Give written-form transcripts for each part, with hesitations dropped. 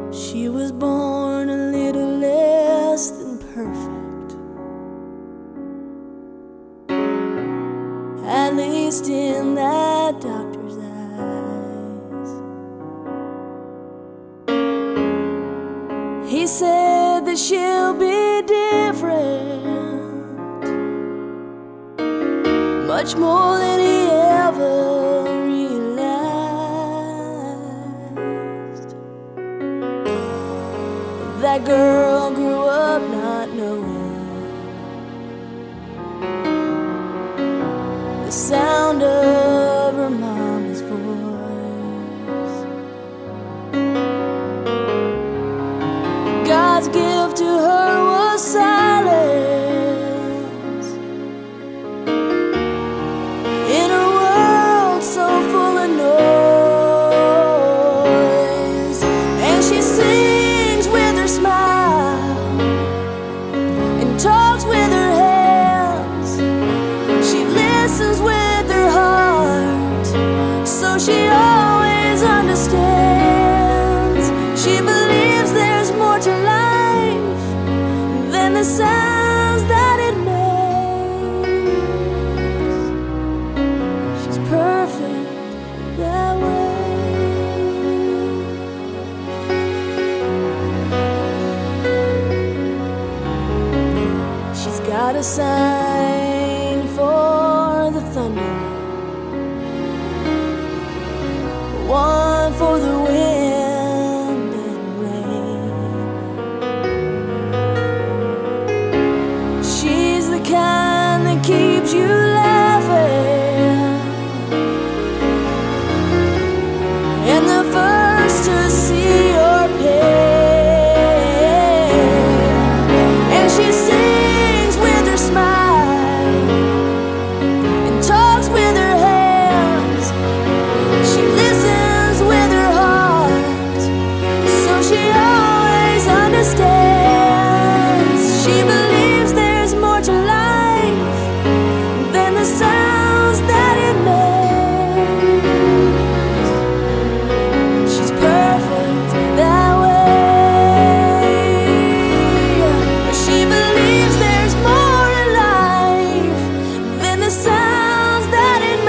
She was born a little less than perfect, at least in that doctor's eyes. He said that she'll be different, much more than he ever realized. That girl grew up not knowing the sound of her mama's voice. God's gift to her was silence in a world so full of noise. And she sings with her smile and talks with her hands. She listens with her heart, so she always understands. She believes there's more to life than the sounds that it makes. She's perfect that way. She's got a sign for the thunder, one for the wind and rain. She's the kind that keeps you laughing and the first to see your pain. And she sings with her smile and talks with her hands. She listens with her heart, so she always understands. She believes there's more to life than the sounds that it makes. She's perfect that way. She believes there's more to life than the sounds that it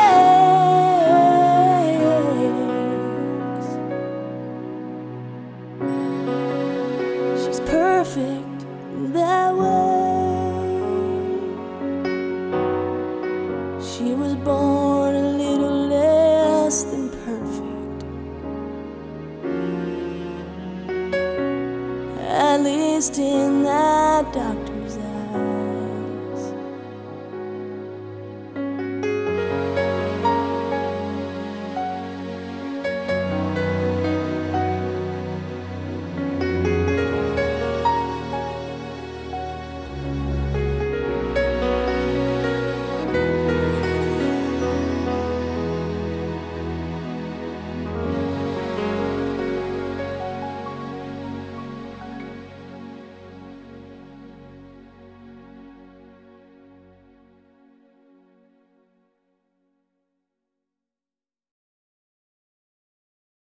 makes. She's perfect that way. She was born a little less than perfect, at least in that doctor